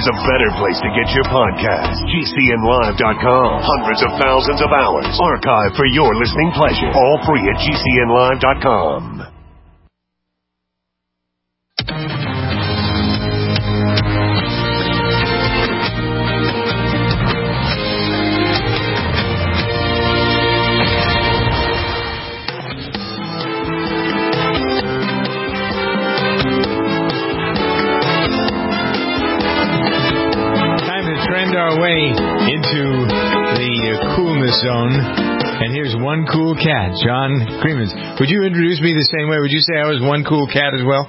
there's a better place to get your podcast. GCNlive.com. Hundreds of thousands of hours archived for your listening pleasure. All free at GCNlive.com. Our way into the coolness zone, and here's one cool cat, John Creemans. Would you introduce me the same way? Would you say I was one cool cat as well?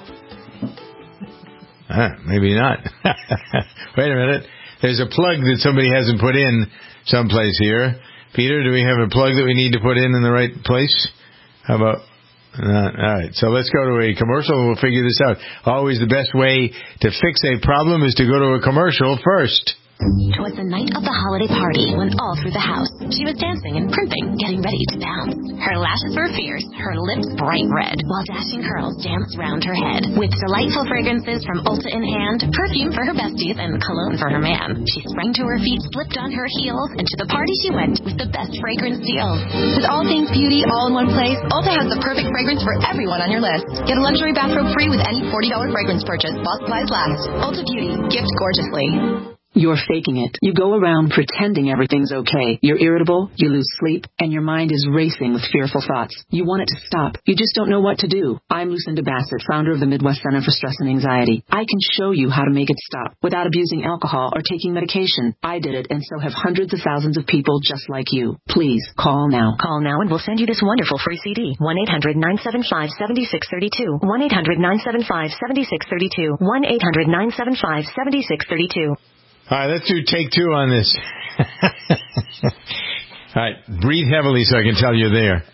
Maybe not. Wait a minute. There's a plug that somebody hasn't put in someplace here. Peter, do we have a plug that we need to put in the right place? How about... all right, so let's go to a commercial and we'll figure this out. Always the best way to fix a problem is to go to a commercial first. It was the night of the holiday party when all through the house she was dancing and primping, getting ready to pounce. Her lashes were fierce, her lips bright red, while dashing curls danced round her head. With delightful fragrances from Ulta in hand, perfume for her besties, and cologne for her man, she sprang to her feet, slipped on her heels, and to the party she went with the best fragrance deals. With all things beauty all in one place, Ulta has the perfect fragrance for everyone on your list. Get a luxury bathrobe free with any $40 fragrance purchase while supplies last. Ulta Beauty, gift gorgeously. You're faking it. You go around pretending everything's okay. You're irritable, you lose sleep, and your mind is racing with fearful thoughts. You want it to stop. You just don't know what to do. I'm Lucinda Bassett, founder of the Midwest Center for Stress and Anxiety. I can show you how to make it stop without abusing alcohol or taking medication. I did it, and so have hundreds of thousands of people just like you. Please, call now. Call now and we'll send you this wonderful free CD. 1-800-975-7632. 1-800-975-7632. 1-800-975-7632. All right, let's do take two on this. All right, breathe heavily so I can tell you're there.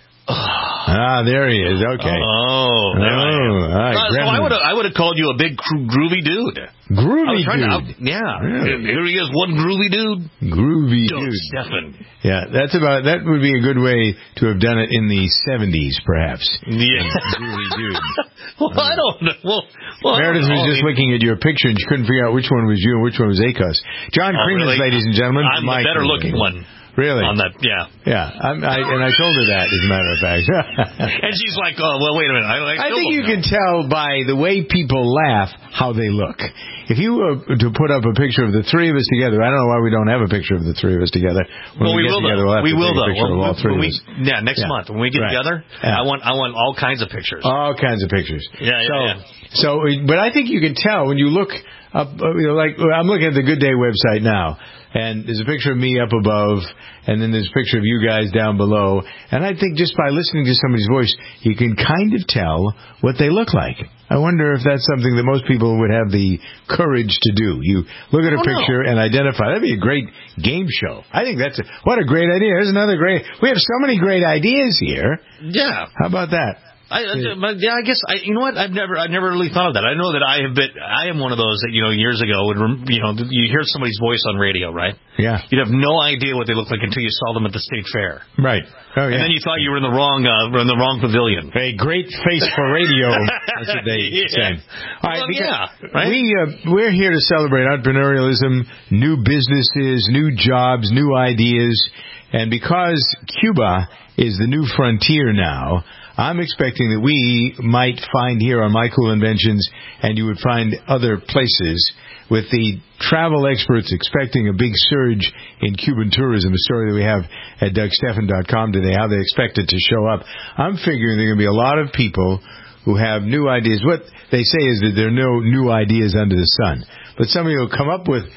There he is. Okay. Oh, there I am. All right, so I would have called you a big groovy dude. Groovy dude. Yeah. Really? Here he is, one groovy dude. Groovy dude. Stefan. Yeah, that would be a good way to have done it in the 70s, perhaps. Yeah. Groovy dude. Well, I don't know. Well, Meredith was just looking at your picture and she couldn't figure out which one was you and which one was Akos. John Creemans, really? ladies and gentlemen. I'm the better looking one. Really? On that, yeah. Yeah, and I told her that, as a matter of fact. And she's like, oh, well, wait a minute. I think you can tell by the way people laugh how they look. If you were to put up a picture of the three of us together, I don't know why we don't have a picture of the three of us together. When we get together, we'll have to take a picture of all three of us. Yeah, next month. When we get together, I want all kinds of pictures. All kinds of pictures. Yeah. So, but I think you can tell when you look up, like I'm looking at the Good Day website now, and there's a picture of me up above, and then there's a picture of you guys down below, and I think just by listening to somebody's voice, you can kind of tell what they look like. I wonder if that's something that most people would have the courage to do. You look at a picture and identify. That'd be a great game show. I think what a great idea. Here's another we have so many great ideas here. Yeah. How about that? I guess you know what? I've never really thought of that. I know that I am one of those that years ago you hear somebody's voice on radio, right? Yeah. You'd have no idea what they look like until you saw them at the state fair. Right. Oh yeah. And then you thought you were in the wrong pavilion. A great face for radio. That's what they say. All right. Right. We're here to celebrate entrepreneurialism, new businesses, new jobs, new ideas, and because Cuba is the new frontier now, I'm expecting that we might find here on My Cool Inventions, and you would find other places, with the travel experts expecting a big surge in Cuban tourism, a story that we have at DougStephan.com today, how they expect it to show up. I'm figuring there are going to be a lot of people who have new ideas. What they say is that there are no new ideas under the sun. But somebody will come up with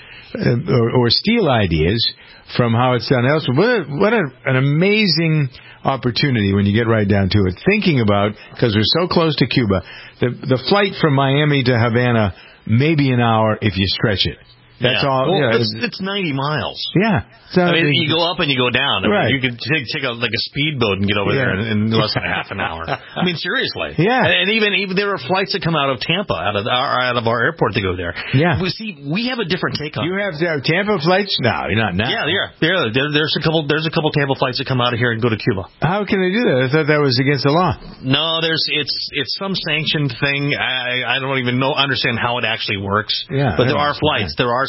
or steal ideas from how it's done elsewhere. What an amazing opportunity when you get right down to it. Thinking about, because we're so close to Cuba, the flight from Miami to Havana, maybe an hour if you stretch it. That's all. Well, it's 90 miles. Yeah. So, I mean, you go up and you go down. Right. You could take a speedboat and get over there in less than half an hour. I mean, seriously. Yeah. And even there are flights that come out of Tampa, out of our airport to go there. Yeah. We have a different take on it. You have Tampa flights? No, you're not now. Yeah. There's a couple Tampa flights that come out of here and go to Cuba. How can they do that? I thought that was against the law. No, it's some sanctioned thing. I don't even understand how it actually works. Yeah. But there are flights. There are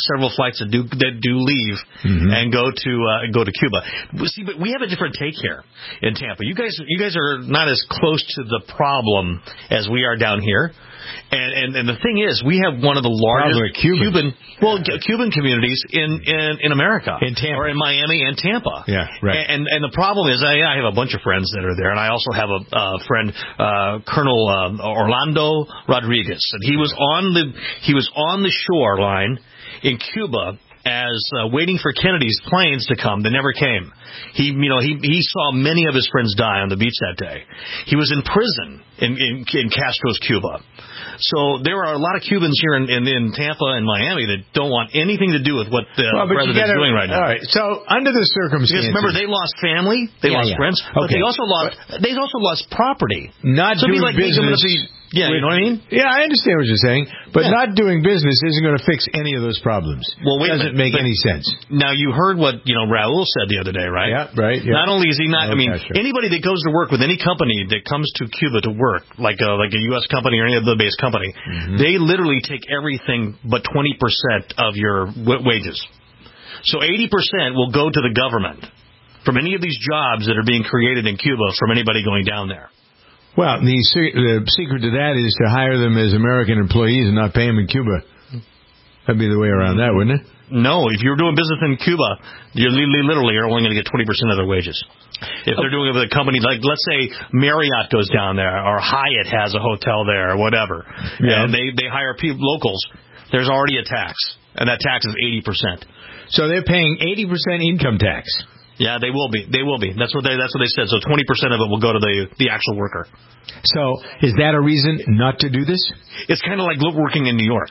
several flights that do leave and go to Cuba. See, but we have a different take here in Tampa. You guys are not as close to the problem as we are down here. And the thing is, we have one of the largest Cuban communities in America, in Tampa, or in Miami and Tampa. Yeah, right. And the problem is, I have a bunch of friends that are there, and I also have a friend, Colonel Orlando Rodriguez, and he was on the shoreline in Cuba as waiting for Kennedy's planes to come. They never came. He saw many of his friends die on the beach that day. He was in prison in Castro's Cuba. So there are a lot of Cubans here in Tampa and Miami that don't want anything to do with what the president's doing right now. All right. So under the circumstances, because remember, they lost family, they lost friends, but they also lost property. Not doing business. Yeah, you know what I mean? Yeah, I understand what you're saying, but not doing business isn't going to fix any of those problems. Well, wait, doesn't make any sense. Now, you heard what Raul said the other day, right? Yeah, right. Yeah. Not only is he not, anybody that goes to work with any company that comes to Cuba to work, like a U.S. company or any other base company, they literally take everything but 20% of your wages. So 80% will go to the government from any of these jobs that are being created in Cuba from anybody going down there. Well, the secret to that is to hire them as American employees and not pay them in Cuba. That'd be the way around that, wouldn't it? No, if you're doing business in Cuba, you're literally only going to get 20% of their wages. If they're doing it with a company like, let's say, Marriott goes down there, or Hyatt has a hotel there, or whatever, and they hire locals, there's already a tax, and that tax is 80%. So they're paying 80% income tax. Yeah, they will be. They will be. That's what they said. So 20% of it will go to the actual worker. So is that a reason not to do this? It's kind of like working in New York.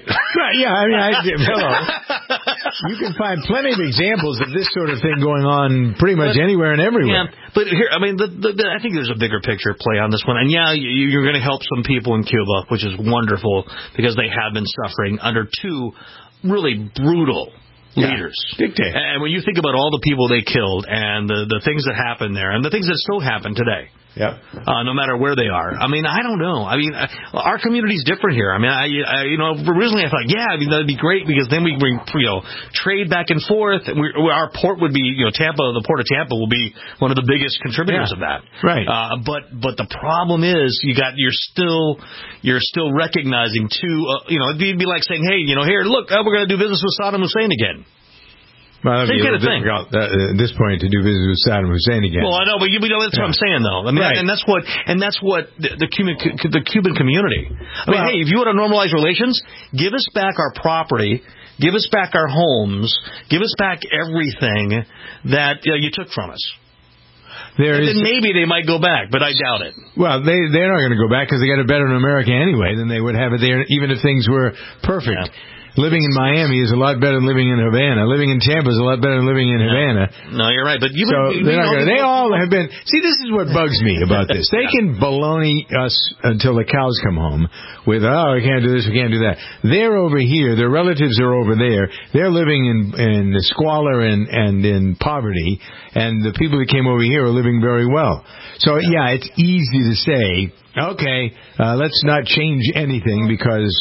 Hello. You can find plenty of examples of this sort of thing going on pretty much anywhere and everywhere. Yeah, but here, I think there's a bigger picture play on this one. And you're going to help some people in Cuba, which is wonderful because they have been suffering under two really brutal leaders. Dictators. And when you think about all the people they killed and the things that happened there and the things that still happen today, no matter where they are. I don't know. Our community's different here. Originally I thought, that'd be great because then we bring, trade back and forth. And our port would be, Tampa, the port of Tampa will be one of the biggest contributors of that. Right. But the problem is you're still recognizing it'd be like saying, hey, here, look, we're going to do business with Saddam Hussein again. Well, that'd be a little difficult at this point to do business with Saddam Hussein again. Well, I know, but that's what I'm saying, though. And that's what the Cuban community. Hey, if you want to normalize relations, give us back our property, give us back our homes, give us back everything that you took from us. Then maybe they might go back, but I doubt it. Well, they're not going to go back because they got it better in America anyway than they would have it there, even if things were perfect. Yeah. Living in Miami is a lot better than living in Havana. Living in Tampa is a lot better than living in Havana. No, you're right. But they all have been. See, this is what bugs me about this. They can baloney us until the cows come home with, we can't do this, we can't do that. They're over here. Their relatives are over there. They're living in squalor and in poverty, and the people that came over here are living very well. So, it's easy to say, okay, let's not change anything because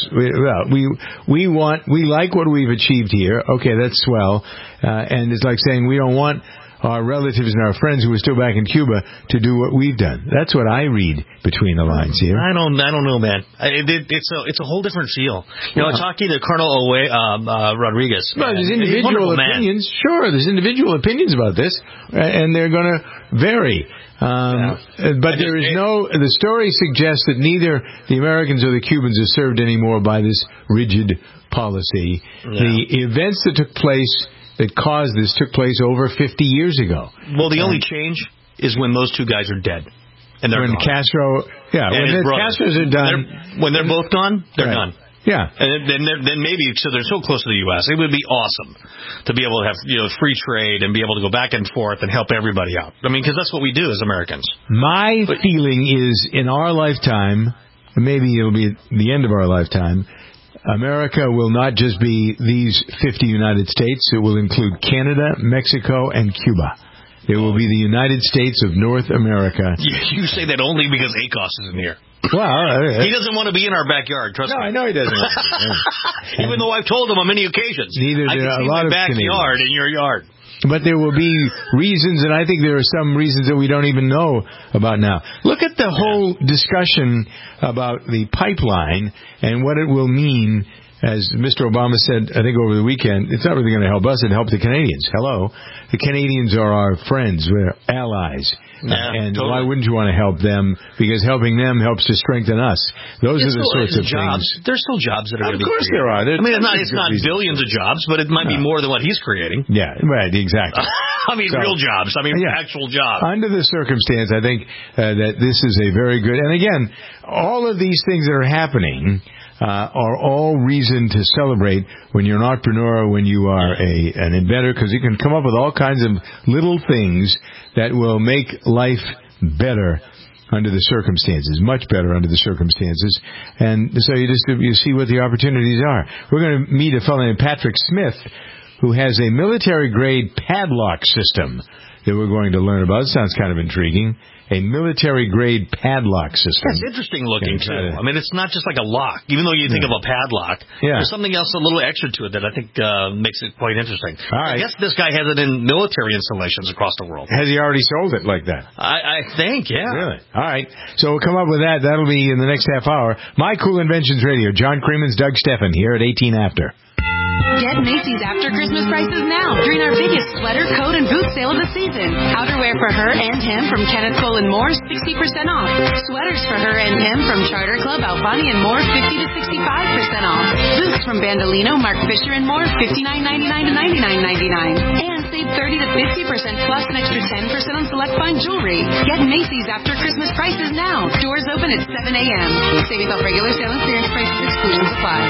we like what we've achieved here. Okay, that's swell. And it's like saying we don't want our relatives and our friends who are still back in Cuba to do what we've done. That's what I read between the lines here. I don't know, man. It's a whole different feel. Talking to Colonel Rodriguez. Well, there's individual opinions. Sure, there's individual opinions about this, and they're going to vary. But the story suggests that neither the Americans or the Cubans are served anymore by this rigid policy. Yeah. The events that took place that caused this took place over 50 years ago. Well, the only change is when those two guys are dead. And when Castro, when the Castros are done. When they're both gone, they're done. Yeah. And then maybe, so they're so close to the U.S., it would be awesome to be able to have free trade and be able to go back and forth and help everybody out. Because that's what we do as Americans. My feeling is in our lifetime, maybe it'll be the end of our lifetime, America will not just be these 50 United States. It will include Canada, Mexico, and Cuba. It will be the United States of North America. You say that only because ACOS isn't here. Well, he doesn't want to be in our backyard, trust me. No, I know he doesn't. Even though I've told him on many occasions. Neither I do can a see lot my of backyard Canadians. in your yard. But there will be reasons, and I think there are some reasons that we don't even know about now. Look at the whole discussion about the pipeline and what it will mean. As Mr. Obama said, I think over the weekend, it's not really going to help us, it'll help the Canadians. Hello. The Canadians are our friends. We're allies. And totally. why wouldn't you want to help them? Because helping them helps to strengthen us. Those are the sorts of jobs. things. There's still jobs that are going to be created. Of course there are. I mean, it's not billions of jobs, but it might be more than what he's creating. Yeah, right, exactly. I mean, real jobs. I mean, actual jobs. Under the circumstance, I think that this is a very good... And again, all of these things that are happening are all reason to celebrate when you're an entrepreneur, when you are an inventor, because you can come up with all kinds of little things that will make life better under the circumstances, much better under the circumstances. And so you see what the opportunities are. We're going to meet a fellow named Patrick Smith, who has a military-grade padlock system that we're going to learn about. It sounds kind of intriguing. A military-grade padlock system. It's interesting looking, too. I mean, it's not just like a lock. Even though you think of a padlock, there's something else a little extra to it that I think makes it quite interesting. All right. I guess this guy has it in military installations across the world. Has he already sold it like that? I think, yeah. Really? All right. So we'll come up with that. That'll be in the next half hour. My Cool Inventions Radio. John Creeman's Doug Steffen here at 18 After. Get Macy's after Christmas prices now during our biggest sweater, coat, and boot sale of the season. Outerwear for her and him from Kenneth Cole and more, 60% off. Sweaters for her and him from Charter Club, Albany, and more, 50 to 65% off. Boots from Bandolino, Mark Fisher, and more, $59.99 to $99.99. And save 30 to 50% plus an extra 10% on select fine jewelry. Get Macy's after Christmas prices now. Doors open at 7 a.m. Savings off regular sale and clearance prices, exclusions apply.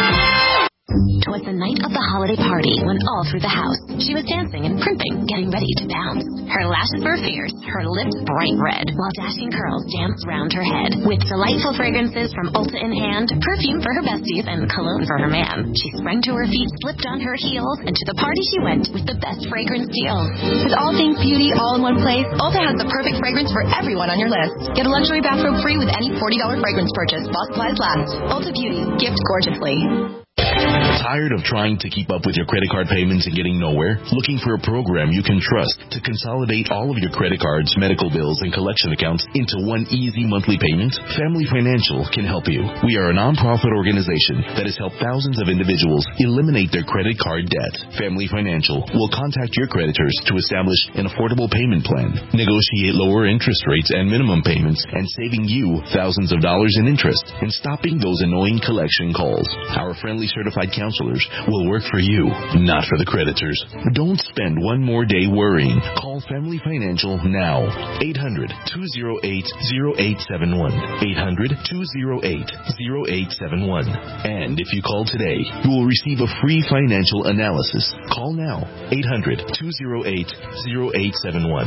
'Twas the night of the holiday party when all through the house she was dancing and primping, getting ready to pounce. Her lashes were fierce, her lips bright red, while dashing curls danced round her head. With delightful fragrances from Ulta in hand, perfume for her besties, and cologne for her man, she sprang to her feet, slipped on her heels, and to the party she went with the best fragrance deals. With all things beauty all in one place, Ulta has the perfect fragrance for everyone on your list. Get a luxury bathrobe free with any $40 fragrance purchase while supplies last. Ulta Beauty. Gift gorgeously. Tired of trying to keep up with your credit card payments and getting nowhere? Looking for a program you can trust to consolidate all of your credit cards, medical bills, and collection accounts into one easy monthly payment? Family Financial can help you. We are a nonprofit organization that has helped thousands of individuals eliminate their credit card debt. Family Financial will contact your creditors to establish an affordable payment plan, negotiate lower interest rates and minimum payments, and saving you thousands of dollars in interest and stopping those annoying collection calls. Our friendly certified counselors will work for you, not for the creditors. Don't spend one more day worrying. Call Family Financial now. 800-208-0871. 800-208-0871. And if you call today, you will receive a free financial analysis. Call now. 800-208-0871.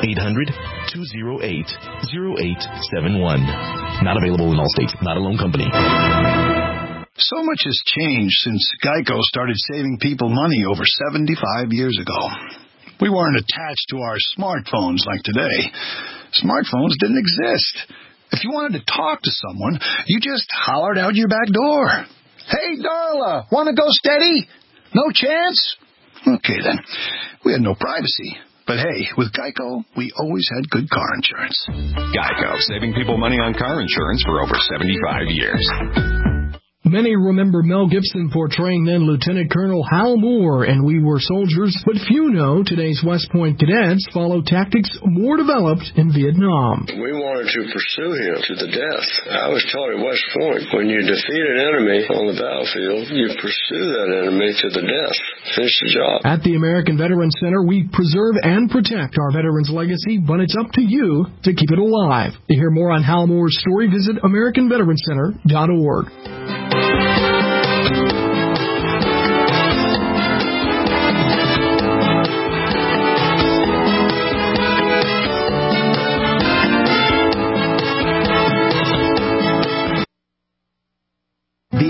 800-208-0871. Not available in all states. Not a loan company. So much has changed since Geico started saving people money over 75 years ago. We weren't attached to our smartphones like today. Smartphones didn't exist. If you wanted to talk to someone, you just hollered out your back door. Hey, Darla, want to go steady? No chance? Okay, then. We had no privacy. But hey, with Geico, we always had good car insurance. Geico, saving people money on car insurance for over 75 years. Many remember Mel Gibson portraying then Lieutenant Colonel Hal Moore in We Were Soldiers, but few know today's West Point cadets follow tactics more developed in Vietnam. We wanted to pursue him to the death. I was taught at West Point, when you defeat an enemy on the battlefield, you pursue that enemy to the death. Finish the job. At the American Veterans Center, we preserve and protect our veterans' legacy, but it's up to you to keep it alive. To hear more on Hal Moore's story, visit AmericanVeteransCenter.org. Experts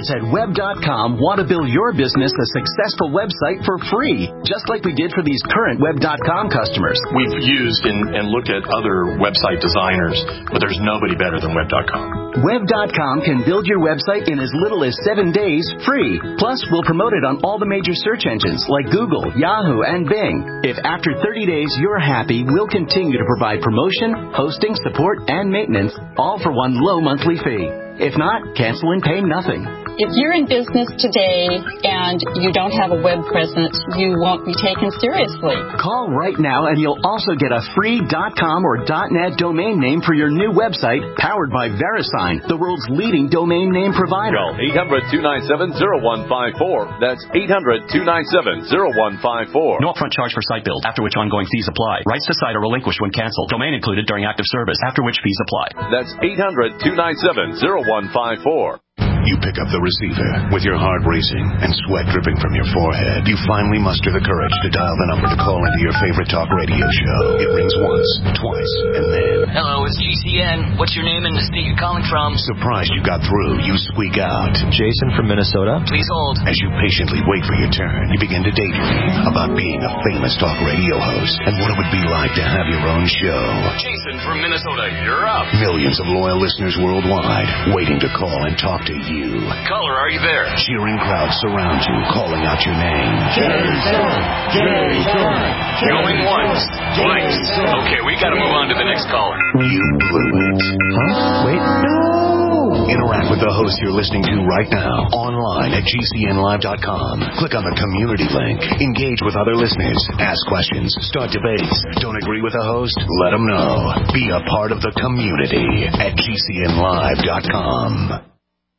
Customers at Web.com want to build your business a successful website for free, just like we did for these current Web.com customers. We've used and looked at other website designers, but there's nobody better than Web.com. Web.com can build your website in as little as 7 days free. Plus, we'll promote it on all the major search engines like Google, Yahoo, and Bing. If after 30 days you're happy, we'll continue to provide promotion, hosting, support, and maintenance, all for one low monthly fee. If not, cancel and pay nothing. If you're in business today and you don't have a web presence, you won't be taken seriously. Call right now and you'll also get a free .com or .net domain name for your new website powered by VeriSign, the world's leading domain name provider. Call 800-297-0154. That's 800-297-0154. No upfront charge for site build, after which ongoing fees apply. Rights to site are relinquished when canceled. Domain included during active service, after which fees apply. That's 800-297-0154. You pick up the receiver with your heart racing and sweat dripping from your forehead. You finally muster the courage to dial the number to call into your favorite talk radio show. It rings once, twice, and then... Hello, it's GCN. What's your name and the state you're calling from? Surprised you got through, you squeak out. Jason from Minnesota. Please hold. As you patiently wait for your turn, you begin to daydream about being a famous talk radio host and what it would be like to have your own show. Jason from Minnesota, you're up. Millions of loyal listeners worldwide waiting to call and talk to you. Caller, are you there? Cheering crowds surround you, calling out your name. Jason! Jason! Going once, twice. Okay, we gotta move on to the next caller. You blew it. Huh? Wait, no! Interact with the host you're listening to right now, online at GCNlive.com. Click on the community link. Engage with other listeners. Ask questions. Start debates. Don't agree with the host? Let them know. Be a part of the community at GCNlive.com.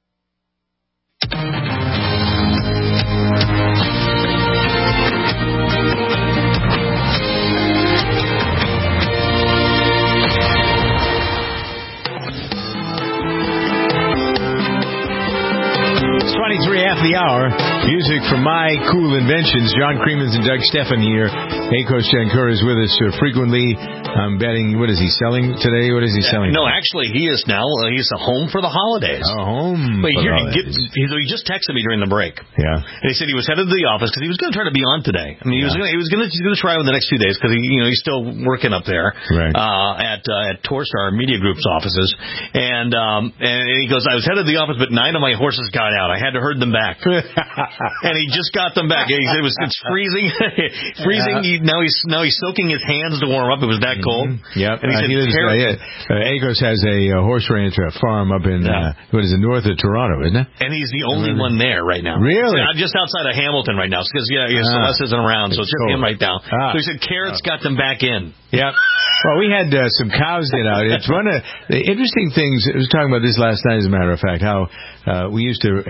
It's 23 after the hour. Music from My Cool Inventions. John Creemans and Doug Stephan here. Akos Shankar is with us frequently. I'm betting, what is he selling today? What is he selling? No, actually, he is now, he's a home for the holidays. A home Wait, for here, the holidays. he just texted me during the break. Yeah. And he said he was headed to the office because he was going to try to be on today. I mean, he's going to try in the next 2 days because he's still working up there at Torstar Media Group's offices. And he goes, I was headed to the office, but 9 of my horses got out. I had to herd them back. And he just got them back. He said it's freezing. Now he's soaking his hands to warm up. It was that cold. Yep. And he said, Akos has a horse ranch, a farm up in what is it, north of Toronto, isn't it? And he's the only one there right now. Really? I'm just outside of Hamilton right now because Celeste isn't around, so it's just him right now. So he said Carrots got them back in. Yep. Well, we had some cows get out. It's one of the interesting things. I was talking about this last night, as a matter of fact, how we used to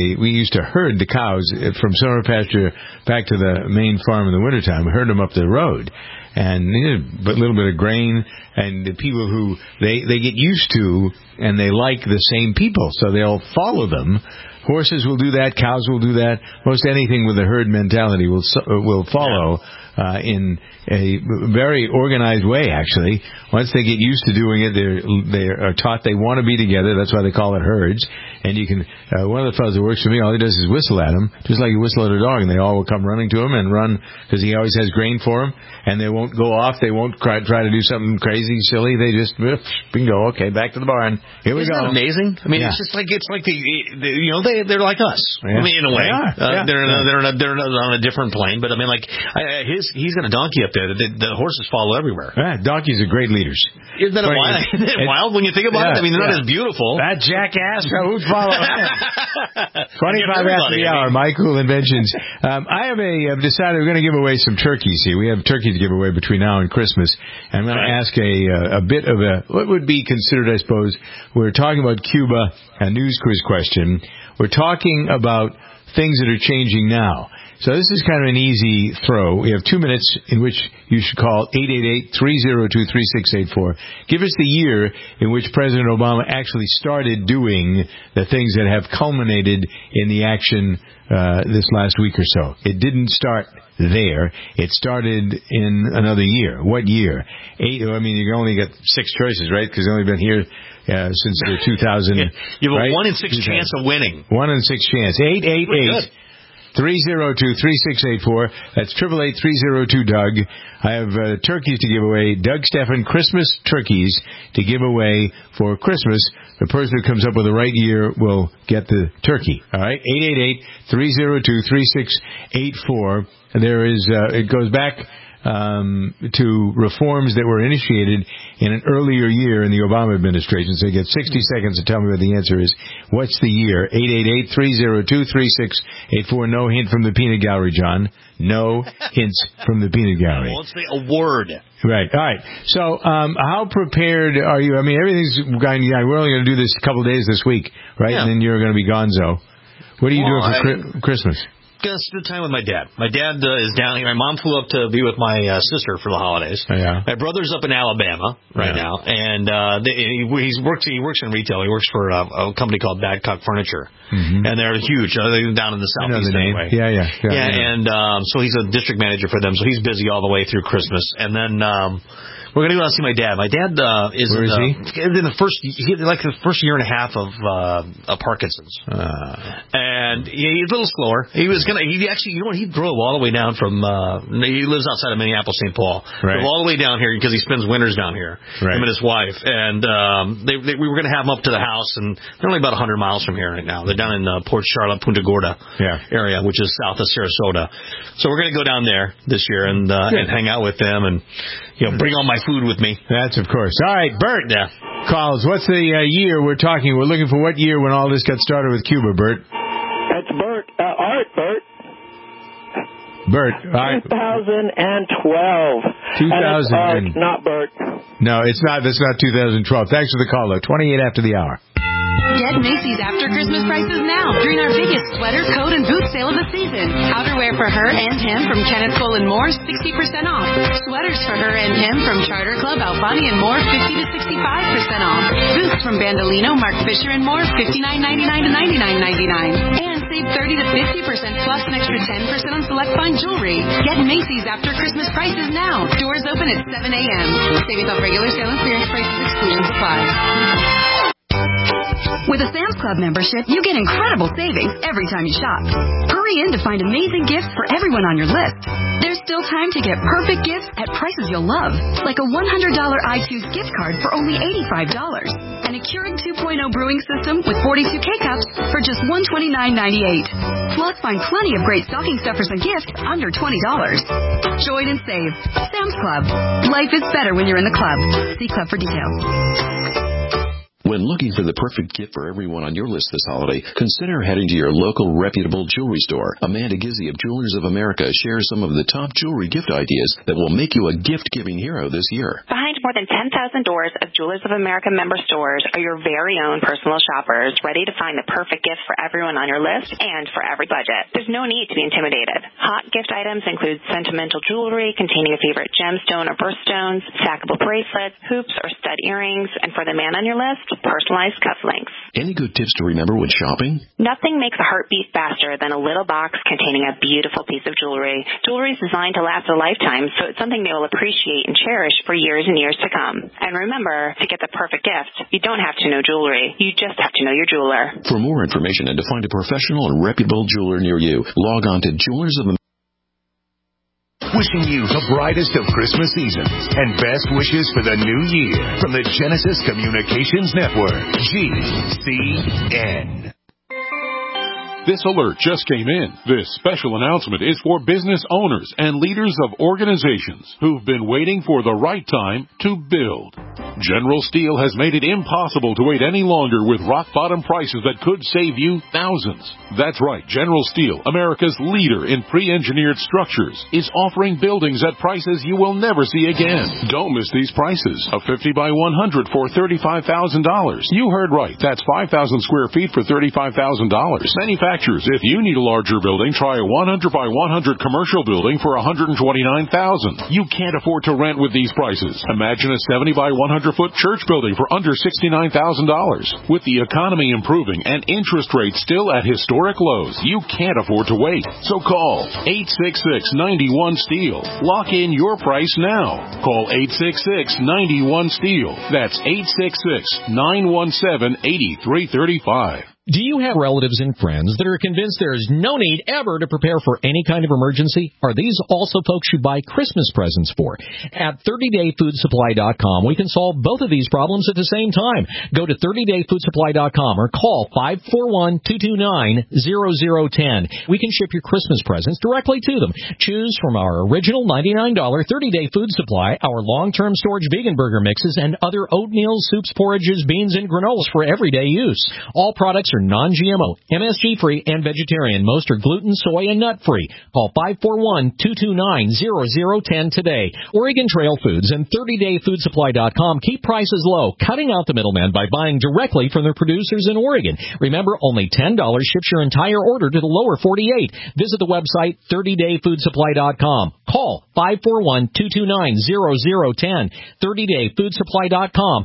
herd the cows from summer pasture back to the main farm in the wintertime. We herd them up the road. And a little bit of grain, and the people who they get used to, and they like the same people, so they'll follow them. Horses will do that. Cows will do that. Most anything with a herd mentality will follow in a very organized way, actually. Once they get used to doing it, they are taught they want to be together. That's why they call it herds. And you can, one of the fellows that works for me, all he does is whistle at them, just like you whistle at a dog, and they all will come running to him and run, because he always has grain for them, and they won't go off. They won't try to do something crazy, silly. They just, bingo, okay, back to the barn. Here we go. Isn't that amazing? I mean, it's just like, they're like us. Yeah. I mean, in a way. They're on a different plane, but I mean, like, he's got a donkey up there. The horses follow everywhere. Yeah, donkeys are great leaders. Isn't that wild when you think about it? I mean, they're not as beautiful. That jackass, who's following him? 25 after the hour, My Cool Inventions. I've decided we're going to give away some turkeys here. We have turkeys to give away between now and Christmas. And I'm going to ask a bit of what would be considered, I suppose, we're talking about Cuba, a news quiz question. We're talking about things that are changing now. So this is kind of an easy throw. We have 2 minutes in which you should call 888-302-3684. Give us the year in which President Obama actually started doing the things that have culminated in the action this last week or so. It didn't start there. It started in another year. What year? You only get 6 choices, right? Because they've only been here since the 2000. You have a right? 1 in 6 chance of winning. 1 in 6 chance. 888-302-3684. That's 888-302-DOUG. I have turkeys to give away. Doug Stephan Christmas turkeys to give away for Christmas. The person who comes up with the right year will get the turkey. All right? 888-302-3684. There is, it goes back to reforms that were initiated in an earlier year in the Obama administration. So you get 60 seconds to tell me what the answer is. What's the year? 888-302-3684. No hint from the peanut gallery, John. No hints from the peanut gallery. I won't say a word. Right. All right. So, how prepared are you? I mean, everything's going. We're only going to do this a couple of days this week, right? Yeah. And then you're going to be gonzo. What are you doing for Christmas? Going to spend time with my dad. My dad is down here. My mom flew up to be with my sister for the holidays. Yeah. My brother's up in Alabama right now, and he works in retail. He works for a company called Badcock Furniture, and they're huge. They're down in the southeast anyway. Yeah. And so he's a district manager for them. So he's busy all the way through Christmas, and then. We're going to go out and see my dad. My dad is Where is he? In the first year and a half of Parkinson's, and he's a little slower. He drove all the way down from. He lives outside of Minneapolis, St. Paul. Right. Drove all the way down here because he spends winters down here. Right. Him and his wife, and we were going to have him up to the house, and they're only about 100 miles from here right now. They're down in Port Charlotte, Punta Gorda area, which is south of Sarasota. So we're going to go down there this year and hang out with them and. Bring all my food with me. That's of course. All right, Bert. Yeah. Calls. What's the year we're talking? We're looking for what year when all this got started with Cuba, Bert? That's Bert. All right, Bert. Bert. 2012. 2000. Not Bert. No, it's not. That's not 2012. Thanks for the call, though. 28 after the hour. Get Macy's after Christmas prices now during our biggest sweater, coat, and boot sale of the season. Outerwear for her and him from Kenneth Cole and More, 60% off. Sweaters for her and him from Charter Club, Alfani and More, 50 to 65% off. Boots from Bandolino, Mark Fisher and More, $59.99 to $99.99. And save 30 to 50% plus an extra 10% on select fine jewelry. Get Macy's after Christmas prices now. Doors open at 7 a.m. Savings off regular sale and clearance prices, exclusions apply. With a Sam's Club membership, you get incredible savings every time you shop. Hurry in to find amazing gifts for everyone on your list. There's still time to get perfect gifts at prices you'll love, like a $100 iTunes gift card for only $85, and a Keurig 2.0 brewing system with 42 K-Cups for just $129.98. Plus, find plenty of great stocking stuffers and gifts under $20. Join and save. Sam's Club. Life is better when you're in the club. See Club for details. When looking for the perfect gift for everyone on your list this holiday, consider heading to your local reputable jewelry store. Amanda Gizzi of Jewelers of America shares some of the top jewelry gift ideas that will make you a gift-giving hero this year. Behind more than 10,000 doors of Jewelers of America member stores are your very own personal shoppers, ready to find the perfect gift for everyone on your list and for every budget. There's no need to be intimidated. Hot gift items include sentimental jewelry containing a favorite gemstone or birthstones, stackable bracelets, hoops or stud earrings, and for the man on your list, personalized cufflinks. Any good tips to remember when shopping? Nothing makes a heart beat faster than a little box containing a beautiful piece of jewelry. Jewelry is designed to last a lifetime, so it's something they will appreciate and cherish for years and years to come. And remember, to get the perfect gift, you don't have to know jewelry. You just have to know your jeweler. For more information and to find a professional and reputable jeweler near you, log on to Jewelers of America. Wishing you the brightest of Christmas seasons and best wishes for the new year from the Genesis Communications Network, GCN. This alert just came in. This special announcement is for business owners and leaders of organizations who've been waiting for the right time to build. General Steel has made it impossible to wait any longer with rock-bottom prices that could save you thousands. That's right. General Steel, America's leader in pre-engineered structures, is offering buildings at prices you will never see again. Don't miss these prices. A 50 by 100 for $35,000. You heard right. That's 5,000 square feet for $35,000. Manufactured manufacturers. If you need a larger building, try a 100 by 100 commercial building for $129,000. You can't afford to rent with these prices. Imagine a 70 by 100 foot church building for under $69,000. With the economy improving and interest rates still at historic lows, you can't afford to wait. So call 866-91-STEEL. Lock in your price now. Call 866-91-STEEL. That's 866-917-8335. Do you have relatives and friends that are convinced there is no need ever to prepare for any kind of emergency? Are these also folks you buy Christmas presents for? At 30dayfoodsupply.com, we can solve both of these problems at the same time. Go to 30dayfoodsupply.com or call 541-229-0010. We can ship your Christmas presents directly to them. Choose from our original $99 30-day food supply, our long-term storage vegan burger mixes, and other oatmeal, soups, porridges, beans, and granolas for everyday use. All products are non-GMO, MSG-free, and vegetarian. Most are gluten, soy, and nut-free. Call 541-229-0010 today. Oregon Trail Foods and 30dayfoodsupply.com keep prices low, cutting out the middleman by buying directly from their producers in Oregon. Remember, only $10 ships your entire order to the lower 48. Visit the website 30dayfoodsupply.com. Call 541-229-0010. 30dayfoodsupply.com.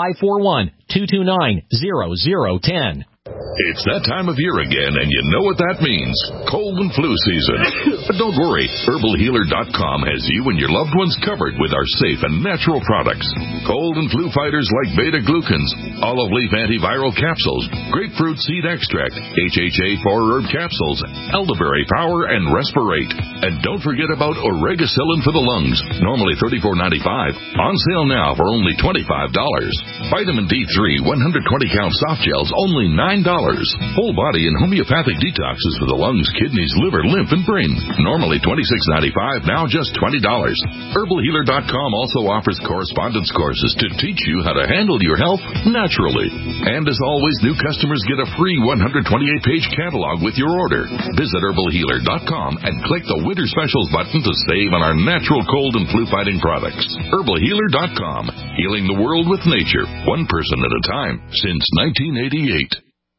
541-229-0010. It's that time of year again, and you know what that means. Cold and flu season. But don't worry, HerbalHealer.com has you and your loved ones covered with our safe and natural products. Cold and flu fighters like beta-glucans, olive leaf antiviral capsules, grapefruit seed extract, HHA 4-herb capsules, elderberry power, and Respirate. And don't forget about Oregacillin for the lungs, normally $34.95. On sale now for only $25. Vitamin D3 120-count soft gels, only $9. Whole body and homeopathic detoxes for the lungs, kidneys, liver, lymph, and brain. Normally $26.95, now just $20. HerbalHealer.com also offers correspondence courses to teach you how to handle your health naturally. And as always, new customers get a free 128-page catalog with your order. Visit HerbalHealer.com and click the Winter Specials button to save on our natural cold and flu-fighting products. HerbalHealer.com, healing the world with nature, one person at a time, since 1988.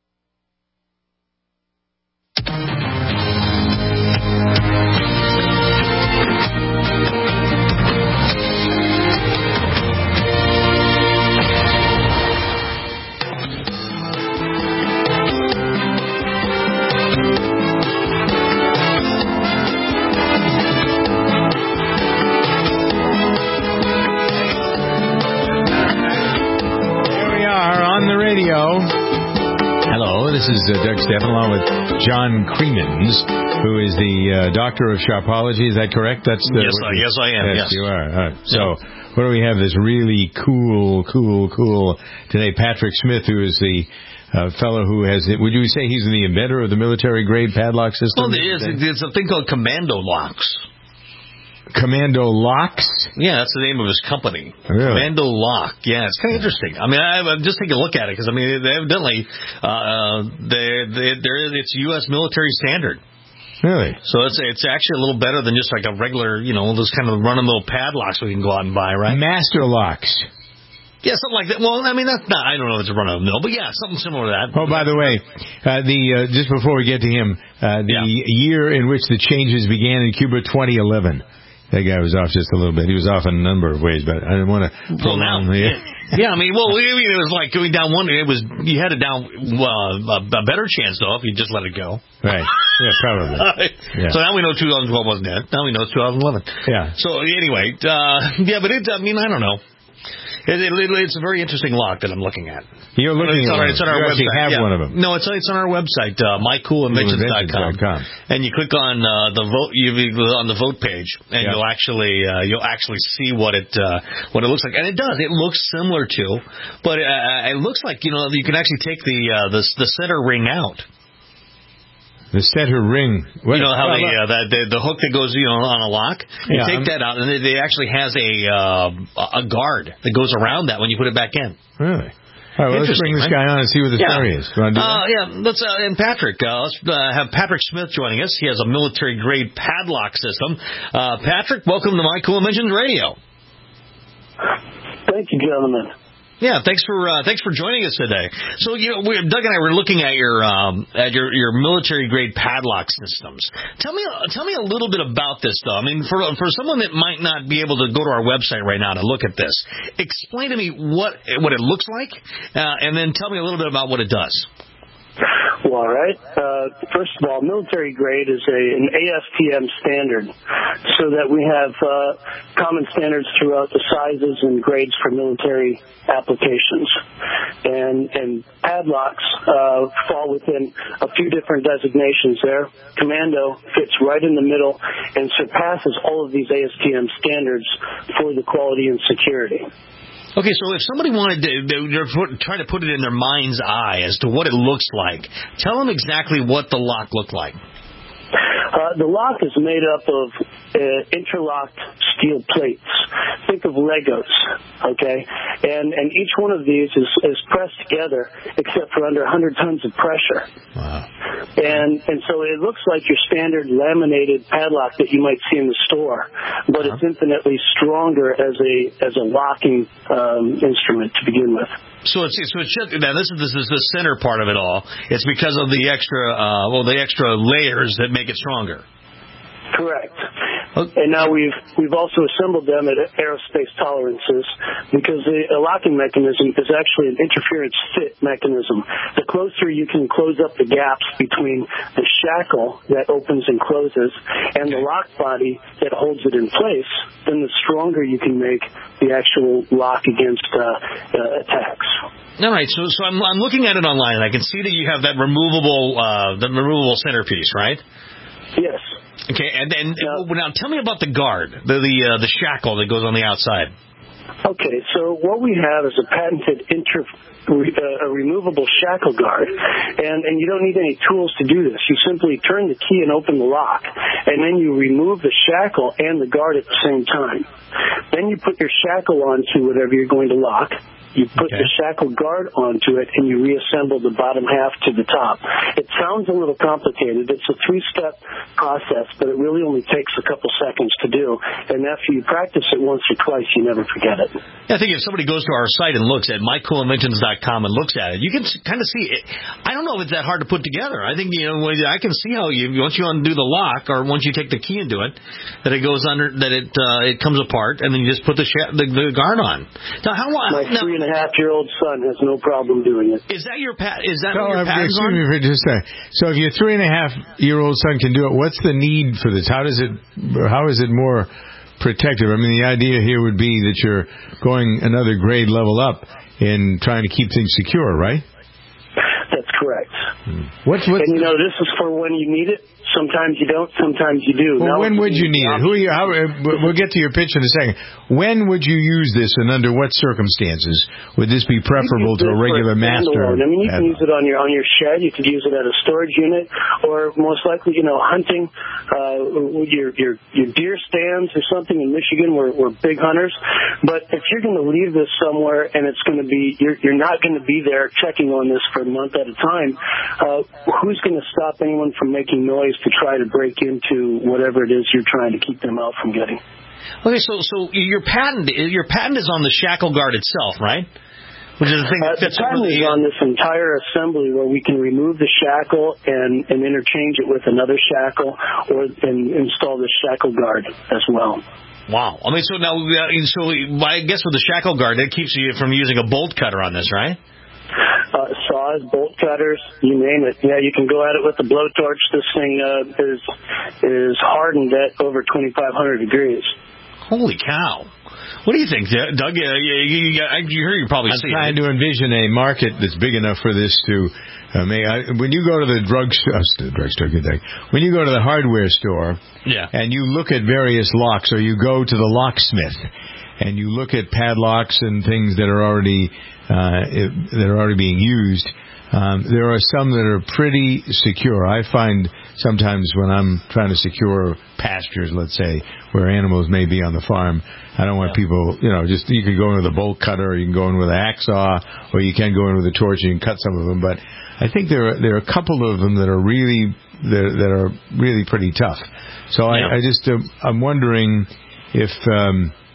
This is Doug Stephan along with John Creemans, who is the doctor of shopology. Is that correct? That's the, yes, I am. Yes, you are. All right. So, what do we have? This really cool today. Patrick Smith, who is the fellow who has it. Would you say he's the inventor of the military-grade padlock system? Well, it's a thing called Commando Locks. Commando Locks? Yeah, that's the name of his company. Really? Commando Lock. Yeah, it's kind of interesting. I mean, I'm just taking a look at it because, I mean, evidently, it's U.S. military standard. Really? So it's actually a little better than just like a regular, those kind of run-of-the-mill padlocks we can go out and buy, right? Master Locks. Yeah, something like that. Well, I mean, that's not, I don't know if it's a run-of-the-mill, but yeah, something similar to that. Oh, by the way, just before we get to him, year in which the changes began in Cuba, 2011. That guy was off just a little bit. He was off in a number of ways, but I didn't want to prolong it. Yeah, I mean, it was like going down one. You had it down a better chance though if you just let it go. Right. Yeah, probably. Yeah. So now we know 2012 wasn't it. Now we know it's 2011. Yeah. So anyway, but I mean, I don't know. It's a very interesting lock that I'm looking at. You're looking at it. It's on our website. You have one of them. No, it's on our website, mycoolinventions.com. And you click on the vote. You on the vote page, and you'll actually see what it looks like. And it does. It looks similar to, but it looks like you can actually take the center ring out. The center ring. What, how the hook that goes on a lock. You take that out, and it actually has a guard that goes around that when you put it back in. Really? All right, well, let's bring this guy on and see what the story is. You want to do that? Let's and Patrick. Let's have Patrick Smith joining us. He has a military-grade padlock system. Patrick, welcome to My Cool Inventions Radio. Thank you, gentlemen. Yeah, thanks for joining us today. So, Doug and I were looking at your military grade padlock systems. Tell me a little bit about this, though. I mean, for someone that might not be able to go to our website right now to look at this, explain to me what it looks like, and then tell me a little bit about what it does. Well, all right. First of all, military grade is an ASTM standard, so that we have common standards throughout the sizes and grades for military applications. And padlocks fall within a few different designations there. Commando fits right in the middle and surpasses all of these ASTM standards for the quality and security. Okay, so if somebody wanted to try to put it in their mind's eye as to what it looks like, tell them exactly what the lock looked like. The lock is made up of interlocked steel plates. Think of Legos, okay? And each one of these is pressed together except for under 100 tons of pressure. Wow. And so it looks like your standard laminated padlock that you might see in the store, but it's infinitely stronger as a locking instrument to begin with. So it's just, now this is the center part of it all. It's because of the extra layers that make it stronger. Correct. And now we've also assembled them at aerospace tolerances because the locking mechanism is actually an interference fit mechanism. The closer you can close up the gaps between the shackle that opens and closes and the lock body that holds it in place, then the stronger you can make the actual lock against attacks. All right, so I'm looking at it online, and I can see that you have that removable centerpiece, right? Yes. Okay, and now tell me about the guard, the shackle that goes on the outside. Okay, so what we have is a patented a removable shackle guard, and you don't need any tools to do this. You simply turn the key and open the lock, and then you remove the shackle and the guard at the same time. Then you put your shackle onto whatever you're going to lock. You put the shackle guard onto it, and you reassemble the bottom half to the top. It sounds a little complicated. It's a 3-step process, but it really only takes a couple seconds to do. And after you practice it once or twice, you never forget it. Yeah, I think if somebody goes to our site and looks at mycoolinventions.com and looks at it, you can kind of see it. I don't know if it's that hard to put together. I think I can see how once you undo the lock or once you take the key into it, that it goes under, that it comes apart, and then you just put the guard on. Now, how long? My 3.5-year-old son has no problem doing it. Is that your Is that what your patent's on? Excuse me for just a second. So if your 3.5-year-old son can do it, what's the need for this? How is it more protective? I mean, the idea here would be that you're going another grade level up in trying to keep things secure, right? That's correct. And this is for when you need it. Sometimes you don't, sometimes you do. Well, when would you need it? We'll get to your pitch in a second. When would you use this, and under what circumstances would this be preferable to a regular master? I mean, you can use it on your shed. You could use it at a storage unit, or most likely, hunting. Your deer stands or something in Michigan. We're big hunters. But if you're going to leave this somewhere, and it's going to be you're not going to be there checking on this for a month at a time, who's going to stop anyone from making noise to try to break into whatever it is you're trying to keep them out from getting? Okay, so your patent is on the shackle guard itself, right? Which is the thing that fits the patent is on this entire assembly where we can remove the shackle and interchange it with another shackle and install the shackle guard as well. Wow. I mean, so now, I guess with the shackle guard, that keeps you from using a bolt cutter on this, right? Saws, bolt cutters, you name it. Yeah, you can go at it with a blowtorch. This thing is hardened at over 2,500 degrees. Holy cow. What do you think, Doug? You probably see it. I'm trying to envision a market that's big enough for this to when you go to the drugstore, when you go to the hardware store, and you look at various locks, or you go to the locksmith and you look at padlocks and things that are already being used, there are some that are pretty secure. I find sometimes when I'm trying to secure pastures, let's say, where animals may be on the farm, I don't want people, you can go in with a bolt cutter, or you can go in with an hacksaw, or you can go in with a torch and you can cut some of them. But I think there are a couple of them that are really pretty tough. So I'm wondering if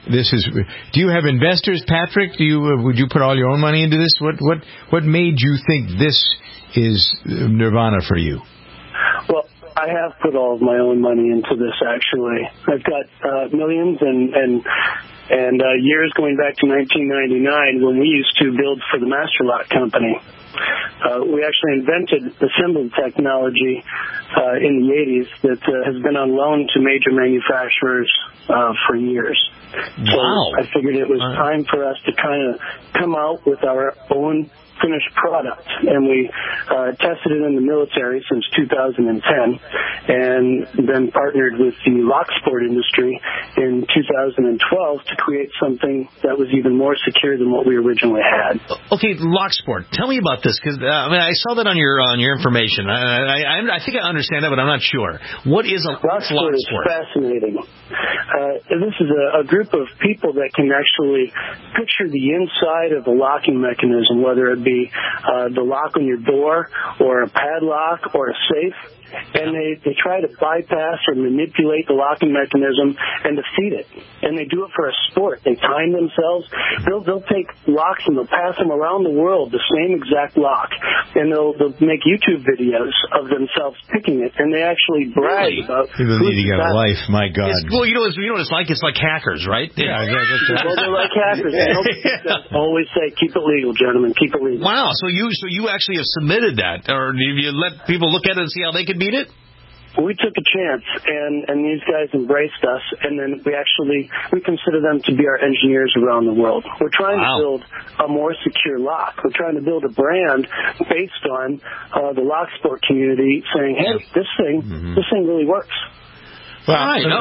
this is. Do you have investors, Patrick? Would you put all your own money into this? What made you think this is nirvana for you? Well, I have put all of my own money into this. Actually, I've got millions and years going back to 1999 when we used to build for the Master Lock Company. We actually invented assembly technology in the 80s that has been on loan to major manufacturers for years. Wow. So I figured it was time for us to kind of come out with our own finished product, and we tested it in the military since 2010, and then partnered with the lock sport industry in 2012 to create something that was even more secure than what we originally had. Okay, lock sport. Tell me about this, because I saw that on your information. I think I understand that, but I'm not sure. What is a lock sport? Is fascinating. This is a group of people that can actually picture the inside of a locking mechanism, whether it be the lock on your door or a padlock or a safe, and they try to bypass or manipulate the locking mechanism and defeat it. And they do it for a sport. They time themselves. They'll take locks and they'll pass them around the world, the same exact lock, and they'll make YouTube videos of themselves picking it, and they actually brag about people need to get a life. My God. Well, you know what it's like? It's like hackers, right? Yeah, well, they're like hackers. Always say, keep it legal, gentlemen. Keep it legal. Wow. So you actually have submitted that, or you let people look at it and see how they could beat it? We took a chance, and these guys embraced us, and then we consider them to be our engineers around the world. We're trying to build a more secure lock. We're trying to build a brand based on the lock sport community saying, hey, this thing really works. Well,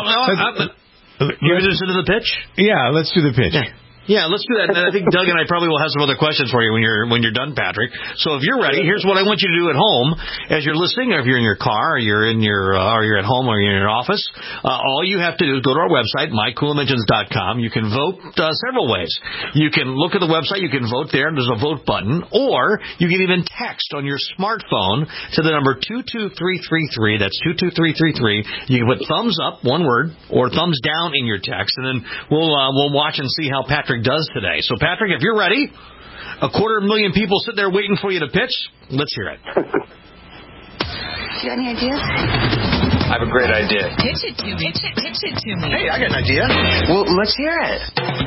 you interested in the pitch? Yeah, let's do the pitch. Yeah, let's do that. And I think Doug and I probably will have some other questions for you when you're done, Patrick. So if you're ready, here's what I want you to do at home as you're listening, or if you're in your car, or you're in your, or you're at home, or you're in your office. All you have to do is go to our website, mycoolinventions.com. You can vote several ways. You can look at the website. You can vote there. There's a vote button, or you can even text on your smartphone to the number 22333. That's 22333. You can put thumbs up, one word, or thumbs down in your text, and then we'll watch and see how Patrick does today. So, Patrick, if you're ready, 250,000 people sit there waiting for you to pitch. Let's hear it. You got any ideas? I have a great idea. Pitch it to me. Pitch it to me. Hey, I got an idea. Well, let's hear it.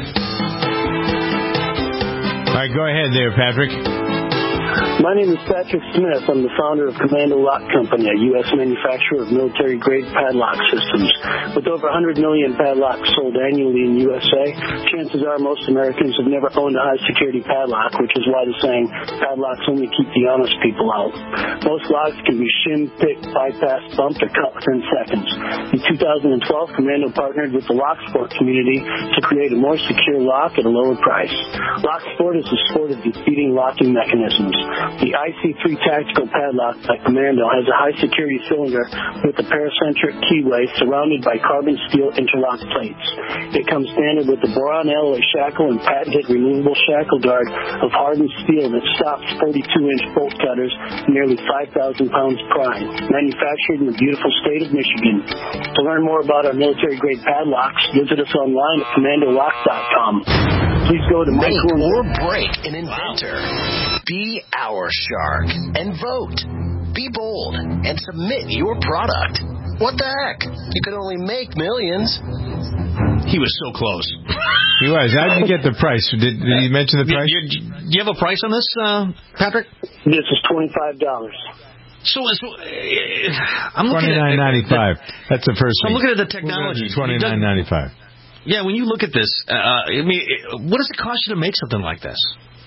All right, go ahead there, Patrick. My name is Patrick Smith. I'm the founder of Commando Lock Company, a U.S. manufacturer of military-grade padlock systems. With over 100 million padlocks sold annually in USA, chances are most Americans have never owned a high-security padlock, which is why the saying, padlocks only keep the honest people out. Most locks can be shimmed, picked, bypassed, bumped, or cut within seconds. In 2012, Commando partnered with the lock sport community to create a more secure lock at a lower price. Lock sport is the sport of defeating locking mechanisms. The IC3 Tactical Padlock by Commando has a high-security cylinder with a paracentric keyway surrounded by carbon steel interlock plates. It comes standard with the boron alloy shackle and patented removable shackle guard of hardened steel that stops 42-inch bolt cutters nearly 5,000 pounds prime. Manufactured in the beautiful state of Michigan. To learn more about our military-grade padlocks, visit us online at commandolock.com. Please go to Make or break an inventor. Be our shark and vote. Be bold and submit your product. What the heck? You could only make millions. He was so close. He was. How did you get the price? Did you mention the price? Do you have a price on this, Patrick? This is $25. So I'm looking at $29.95. That's the first thing. I'm looking at the technology. $29.95. Yeah, when you look at this, what does it cost you to make something like this?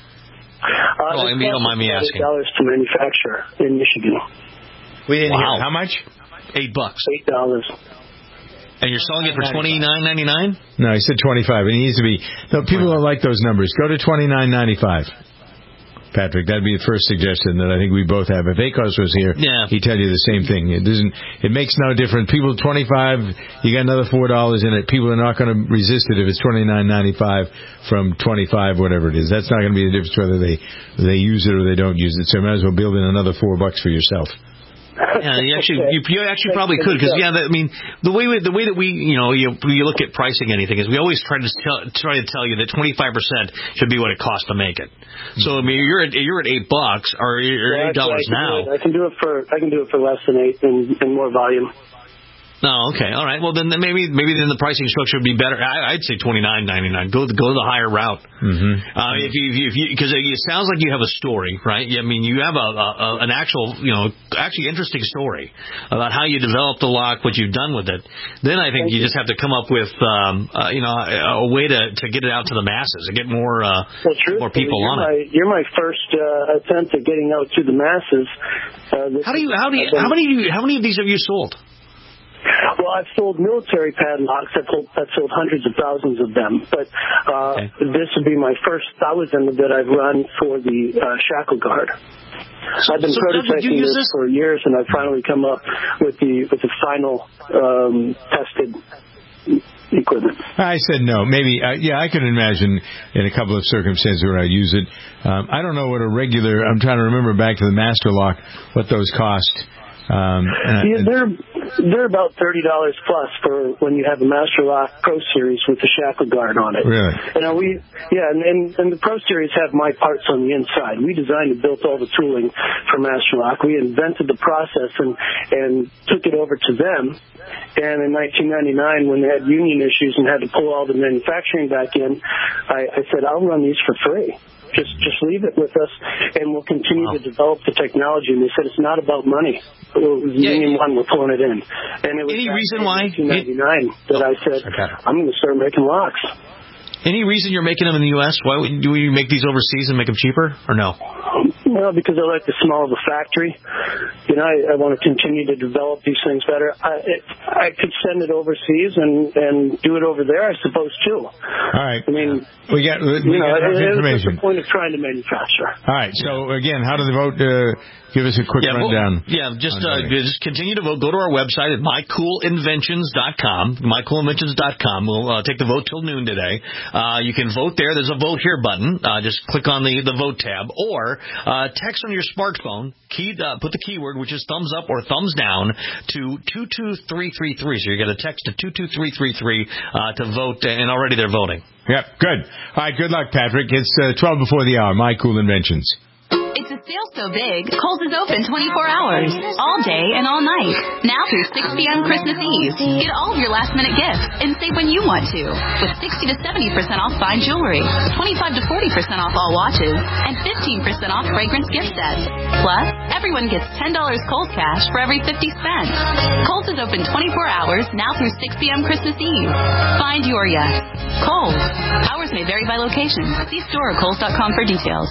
You don't mind me asking. $8 to manufacture in Michigan. We didn't hear how much? $8. $8. And you're selling it for $29.99? No, he said $25. It needs to be. No, people don't like those numbers. Go to $29.95. Patrick, that'd be the first suggestion that I think we both have. If Akos was here, he'd tell you the same thing. It makes no difference. People 25, you got another $4 in it. People are not going to resist it if it's $29.95 from 25, whatever it is. That's not going to be the difference whether they use it or they don't use it. So you might as well build in another $4 for yourself. Yeah, you actually probably could, because I mean, the way that we you look at pricing anything is we always try to tell you that 25% should be what it costs to make it. So I mean, you're at $8 or you're $8 now. I can do it for less than $8 and more volume. Oh, okay, all right. Well, then maybe then the pricing structure would be better. I'd say $29.99. Go the higher route. Mm-hmm. Because it sounds like you have a story, right? I mean, you have an actual interesting story about how you developed the lock, what you've done with it. Then I think you just have to come up with a way to get it out to the masses and get more people on it. You're my first attempt at getting out to the masses. How many of these have you sold? Well, I've sold military padlocks. I've sold hundreds of thousands of them. But this would be my first thousand that I've run for the Shackle Guard. I've been prototyping this for years, and I've finally come up with the final tested equipment. I said no. Maybe, I can imagine in a couple of circumstances where I'd use it. I don't know what I'm trying to remember back to the Master Lock, what those cost. They're about $30 plus for when you have a Master Lock Pro Series with the Shackle Guard on it. Really? And the Pro Series have my parts on the inside. We designed and built all the tooling for Master Lock. We invented the process and took it over to them. And in 1999, when they had union issues and had to pull all the manufacturing back in, I said, I'll run these for free. Just leave it with us, and we'll continue to develop the technology. And they said it's not about money. It was Union One, we're pulling it in. And it was any reason why? 1999 that I said, I'm going to start making locks. Any reason you're making them in the U.S.? Why do you make these overseas and make them cheaper, or no? Well, because I like the smell of the factory. I want to continue to develop these things better. I could send it overseas and do it over there, I suppose, too. All right. I mean, we got information. It's the point of trying to manufacture. All right. So, again, how do they vote? Give us a quick rundown. Just continue to vote. Go to our website at mycoolinventions.com. Mycoolinventions.com. We'll take the vote till noon today. You can vote there. There's a Vote Here button. Just click on the Vote tab. Or text on your smartphone, put the keyword, which is thumbs up or thumbs down, to 22333. So you get a text to 22333 to vote, and already they're voting. Yep, good. All right, good luck, Patrick. It's 12 before the hour. My Cool Inventions. It's a sale so big, Kohl's is open 24 hours, all day and all night. Now through 6 p.m. Christmas Eve. Get all of your last-minute gifts and save when you want to. With 60 to 70% off fine jewelry, 25 to 40% off all watches, and 15% off fragrance gift sets. Plus, everyone gets $10 Kohl's cash for every 50 spent. Kohl's is open 24 hours now through 6 p.m. Christmas Eve. Find your yes. Kohl's. Hours may vary by location. See store or Kohls.com for details.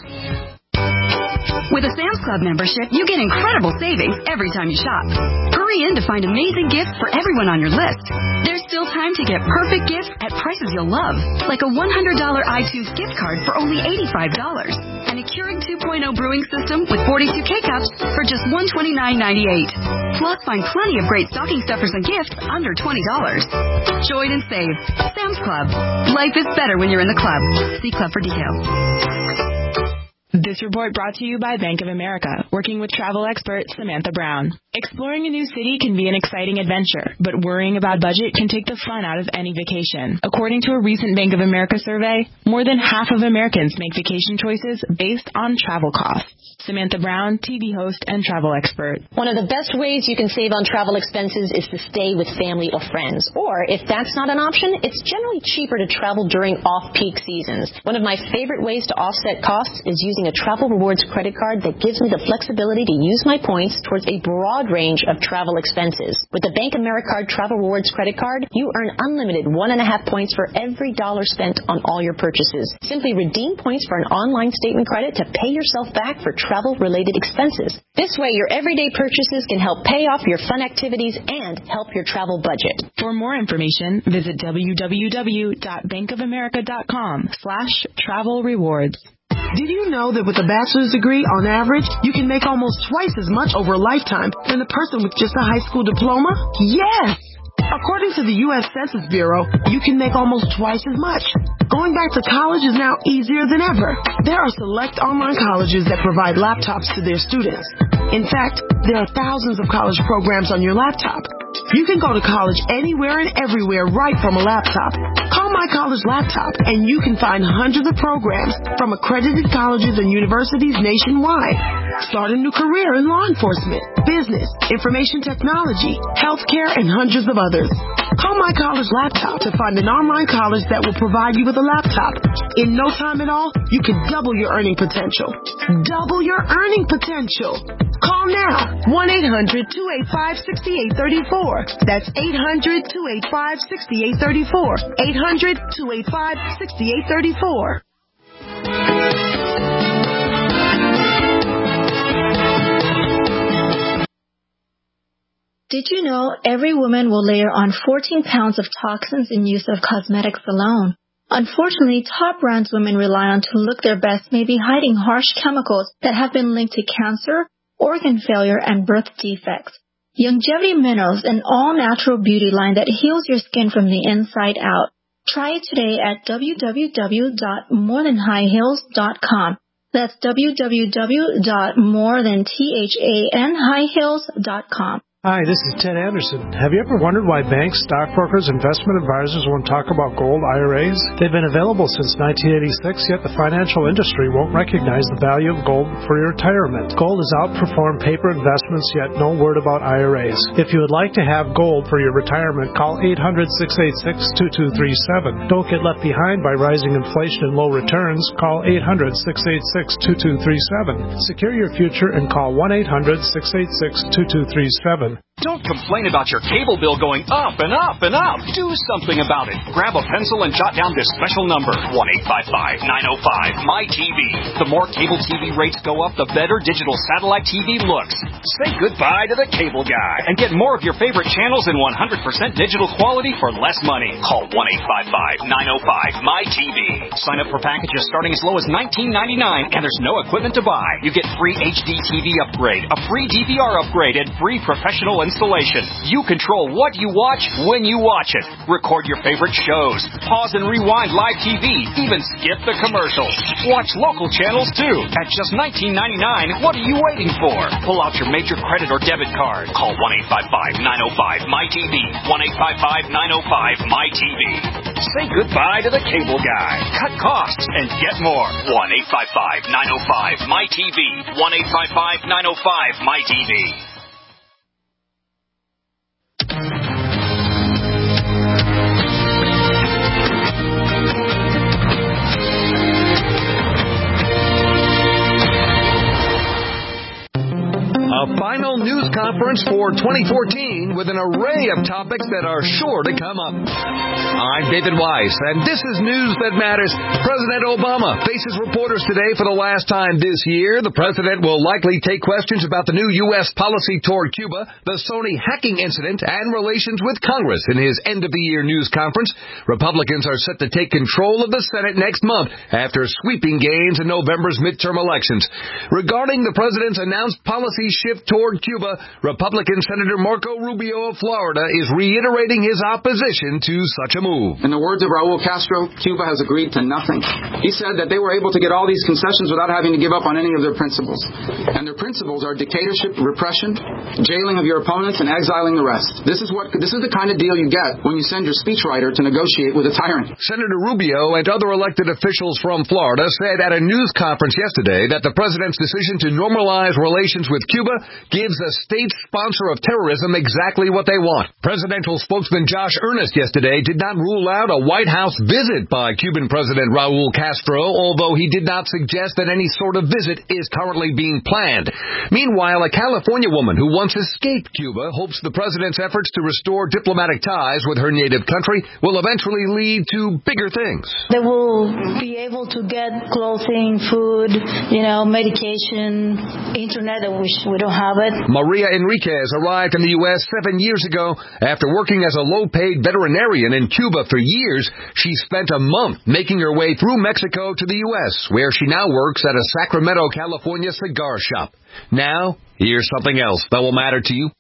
With a Sam's Club membership, you get incredible savings every time you shop. Hurry in to find amazing gifts for everyone on your list. There's still time to get perfect gifts at prices you'll love, like a $100 iTunes gift card for only $85, and a Keurig 2.0 brewing system with 42 K-Cups for just $129.98. Plus, find plenty of great stocking stuffers and gifts under $20. Join and save. Sam's Club. Life is better when you're in the club. See Club for details. This report brought to you by Bank of America, working with travel expert Samantha Brown. Exploring a new city can be an exciting adventure, but worrying about budget can take the fun out of any vacation. According to a recent Bank of America survey, more than half of Americans make vacation choices based on travel costs. Samantha Brown, TV host and travel expert. One of the best ways you can save on travel expenses is to stay with family or friends. Or if that's not an option, it's generally cheaper to travel during off-peak seasons. One of my favorite ways to offset costs is using a Travel Rewards credit card that gives me the flexibility to use my points towards a broad range of travel expenses. With the Bank Americard Travel Rewards credit card, you earn unlimited 1.5 points for every dollar spent on all your purchases. Simply redeem points for an online statement credit to pay yourself back for travel-related expenses. This way, your everyday purchases can help pay off your fun activities and help your travel budget. For more information, visit www.bankofamerica.com/travel rewards. Did you know that with a bachelor's degree, on average, you can make almost twice as much over a lifetime than a person with just a high school diploma? Yes! According to the U.S. Census Bureau, you can make almost twice as much. Going back to college is now easier than ever. There are select online colleges that provide laptops to their students. In fact, there are thousands of college programs on your laptop. You can go to college anywhere and everywhere right from a laptop. Call My College Laptop, and you can find hundreds of programs from accredited colleges and universities nationwide. Start a new career in law enforcement, business, information technology, healthcare, and hundreds of others. Call My College Laptop to find an online college that will provide you with a laptop. In no time at all, you can double your earning potential. Double your earning potential. Call now, 1-800-285-6834. That's 800-285-6834. 800-285-6834. Did you know every woman will layer on 14 pounds of toxins in use of cosmetics alone? Unfortunately, top brands women rely on to look their best may be hiding harsh chemicals that have been linked to cancer, organ failure, and birth defects. Longevity Minerals, an all-natural beauty line that heals your skin from the inside out. Try it today at www.morethanhighheels.com. That's www.morethanhighheels.com. Hi, this is Ted Anderson. Have you ever wondered why banks, stockbrokers, investment advisors won't talk about gold IRAs? They've been available since 1986, yet the financial industry won't recognize the value of gold for your retirement. Gold has outperformed paper investments, yet no word about IRAs. If you would like to have gold for your retirement, call 800-686-2237. Don't get left behind by rising inflation and low returns. Call 800-686-2237. Secure your future and call 1-800-686-2237. Don't complain about your cable bill going up and up and up. Do something about it. Grab a pencil and jot down this special number, 1-855-905-MY-TV. The more cable TV rates go up, the better digital satellite TV looks. Say goodbye to the cable guy and get more of your favorite channels in 100% digital quality for less money. Call 1-855-905-MY-TV. Sign up for packages starting as low as $19.99, and there's no equipment to buy. You get free HD TV upgrade, a free DVR upgrade, and free professional installation. You control what you watch when you watch it. Record your favorite shows. Pause and rewind live TV. Even skip the commercials. Watch local channels too. At just $19.99, what are you waiting for? Pull out your major credit or debit card. Call 1-855-905-MY-TV. 1-855-905-MY-TV. Say goodbye to the cable guy. Cut costs and get more. 1-855-905-MY-TV. 1-855-905-MY-TV. A final news conference for 2014 with an array of topics that are sure to come up. I'm David Weiss, and this is News That Matters. President Obama faces reporters today for the last time this year. The president will likely take questions about the new U.S. policy toward Cuba, the Sony hacking incident, and relations with Congress in his end-of-the-year news conference. Republicans are set to take control of the Senate next month after sweeping gains in November's midterm elections. Regarding the president's announced policy shift toward Cuba, Republican Senator Marco Rubio of Florida is reiterating his opposition to such a move. In the words of Raul Castro, Cuba has agreed to nothing. He said that they were able to get all these concessions without having to give up on any of their principles. And their principles are dictatorship, repression, jailing of your opponents, and exiling the rest. This is the kind of deal you get when you send your speechwriter to negotiate with a tyrant. Senator Rubio and other elected officials from Florida said at a news conference yesterday that the president's decision to normalize relations with Cuba gives a state sponsor of terrorism exactly what they want. Presidential spokesman Josh Earnest yesterday did not rule out a White House visit by Cuban President Raul Castro, although he did not suggest that any sort of visit is currently being planned. Meanwhile, a California woman who once escaped Cuba hopes the president's efforts to restore diplomatic ties with her native country will eventually lead to bigger things. They will be able to get clothing, food, medication, internet, which we don't have it. Maria Enriquez arrived in the U.S. 7 years ago. After working as a low-paid veterinarian in Cuba for years, she spent a month making her way through Mexico to the U.S., where she now works at a Sacramento, California cigar shop. Now, here's something else that will matter to you.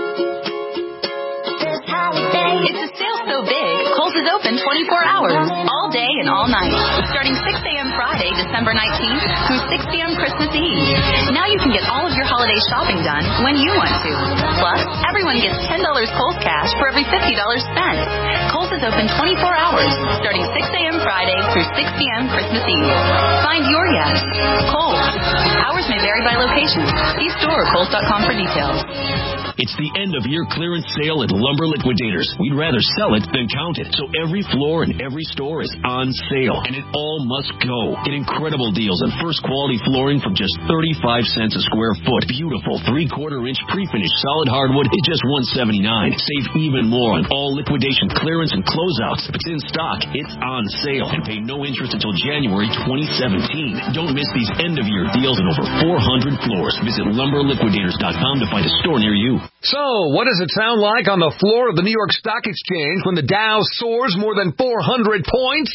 It's a sale so big, Kohl's is open 24 hours, all day and all night. Starting 6 a.m. Friday to December 19th through 6 p.m. Christmas Eve. Now you can get all of your holiday shopping done when you want to. Plus, everyone gets $10 Kohl's cash for every $50 spent. Kohl's is open 24 hours, starting 6 a.m. Friday through 6 p.m. Christmas Eve. Find your yes. Kohl's. Hours may vary by location. See store or Kohl's.com for details. It's the end-of-year clearance sale at Lumber Liquidators. We'd rather sell it than count it. So every floor and every store is on sale, and it all must go. Get incredible deals on first-quality flooring from just 35 cents a square foot. Beautiful 3/4-inch pre-finished solid hardwood at just $179. Save even more on all liquidation clearance and closeouts. If it's in stock, it's on sale, and pay no interest until January 2017. Don't miss these end-of-year deals on over 400 floors. Visit LumberLiquidators.com to find a store near you. So, what does it sound like on the floor of the New York Stock Exchange when the Dow soars more than 400 points?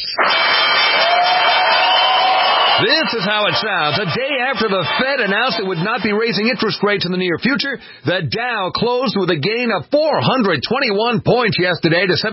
This is how it sounds. A day after the Fed announced it would not be raising interest rates in the near future, the Dow closed with a gain of 421 points yesterday to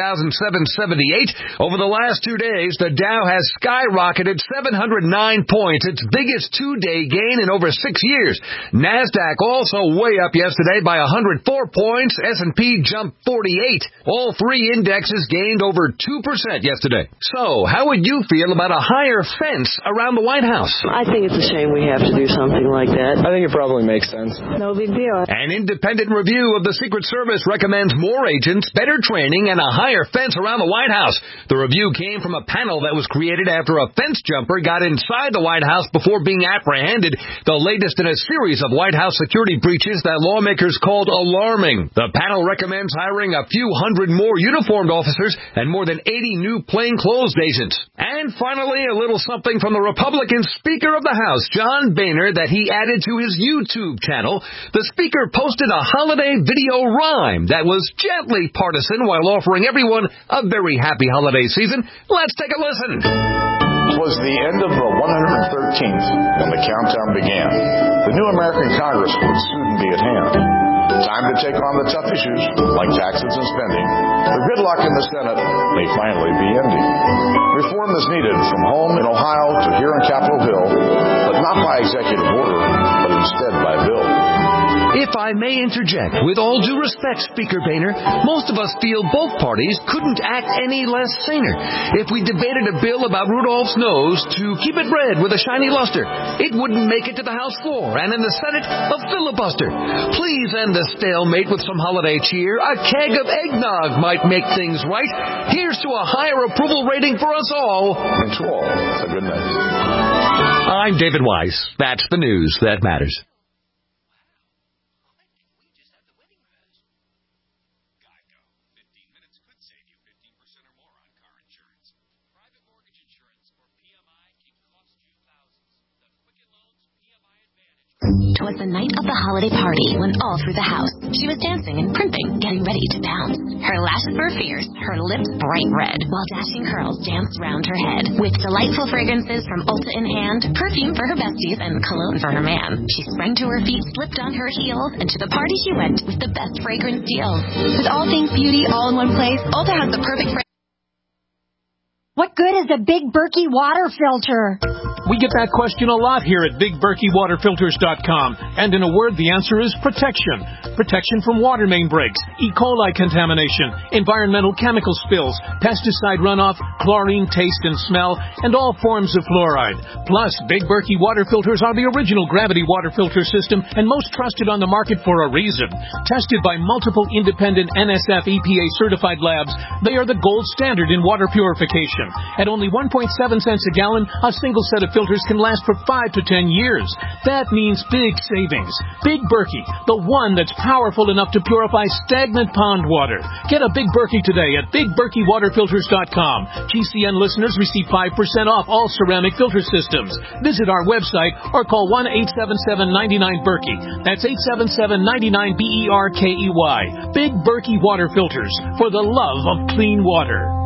17,778. Over the last 2 days, the Dow has skyrocketed 709 points, its biggest two-day gain in over 6 years. NASDAQ also way up yesterday by 104 points. S&P jumped 48. All three indexes gained over 2% yesterday. So, how would you feel about a higher fence around the White House? I think it's a shame we have to do something like that. I think it probably makes sense. No big deal. An independent review of the Secret Service recommends more agents, better training, and a higher fence around the White House. The review came from a panel that was created after a fence jumper got inside the White House before being apprehended, the latest in a series of White House security breaches that lawmakers called alarming. The panel recommends hiring a few hundred more uniformed officers and more than 80 new plainclothes agents. And finally, a little something from the Republican Speaker of the House, John Boehner, that he added to his YouTube channel. The Speaker posted a holiday video rhyme that was gently partisan while offering everyone a very happy holiday season. Let's take a listen. It was the end of the 113th when the countdown began. The new American Congress would soon be at hand. Time to take on the tough issues like taxes and spending. The gridlock in the Senate may finally be ending. Reform is needed from home in Ohio to here on Capitol Hill, but not by executive order, but instead by bill. If I may interject, with all due respect, Speaker Boehner, most of us feel both parties couldn't act any less saner. If we debated a bill about Rudolph's nose to keep it red with a shiny luster, it wouldn't make it to the House floor, and in the Senate, a filibuster. Please end the stalemate with some holiday cheer. A keg of eggnog might make things right. Here's to a higher approval rating for us all. And to all, a good night. I'm David Weiss. That's the news that matters. Twas the night of the holiday party when all through the house she was dancing and primping, getting ready to pounce. Her lashes were fierce, her lips bright red, while dashing curls danced round her head. With delightful fragrances from Ulta in hand, perfume for her besties and cologne for her man, she sprang to her feet, slipped on her heels, and to the party she went with the best fragrance deals. With all things beauty all in one place, Ulta has the perfect fragrance. What good is a Big Berkey water filter? We get that question a lot here at BigBerkeyWaterFilters.com. And in a word, the answer is protection. Protection from water main breaks, E. coli contamination, environmental chemical spills, pesticide runoff, chlorine taste and smell, and all forms of fluoride. Plus, Big Berkey water filters are the original gravity water filter system and most trusted on the market for a reason. Tested by multiple independent NSF EPA certified labs, they are the gold standard in water purification. At only 1.7 cents a gallon, a single set of filters can last for 5 to 10 years. That means big savings. Big Berkey, the one that's powerful enough to purify stagnant pond water. Get a Big Berkey today at BigBerkeyWaterFilters.com. GCN listeners receive 5% off all ceramic filter systems. Visit our website or call 1-877-99-BERKEY. That's 877-99-BERKEY. Big Berkey Water Filters, for the love of clean water.